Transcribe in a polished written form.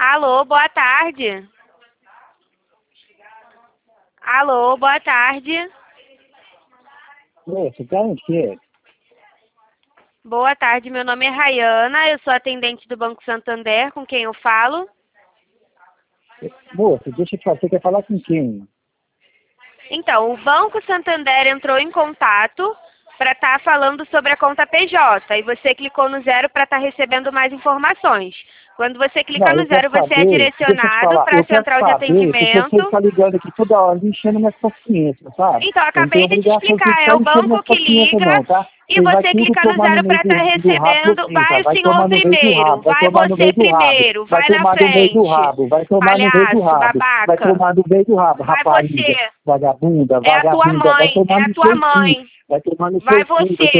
Alô, boa tarde. Alô, boa tarde. Moça, tá onde que é? Boa tarde, meu nome é Rayana, eu sou atendente do Banco Santander, com quem eu falo? Moça, deixa eu te falar, você quer falar com quem? Então, o Banco Santander entrou em contato para estar falando sobre a conta PJ e você clicou no 0 para estar recebendo mais informações. Quando você clica Não, no eu quero 0, você é saber, deixa eu te direcionado falar, para a eu quero central de saber porque você atendimento. está ligando aqui toda hora, enchendo minhas paciências, sabe? Então, Eu não tenho acabei de te obrigação de explicar, é ficar o enchendo banco minhas que paciências liga não, tá? e Vocês vai você tudo clica no tomar no 0 meio para estar do rabo recebendo. vocês, tá? Vai o Vai senhor tomar no meio do primeiro, rabo, vai vai tomar no você meio do rabo, primeiro, vai vai na tomar no meio do frente. rabo, vai tomar no meio do Palhaço, rabo, vai babaca. tomar no meio do rabo, Vai rapariga, você. vagabunda, É a tua vagabunda, vai mãe, tomar é a no tua seu cu, mãe. vai tomar no Vai seu cu, vai você.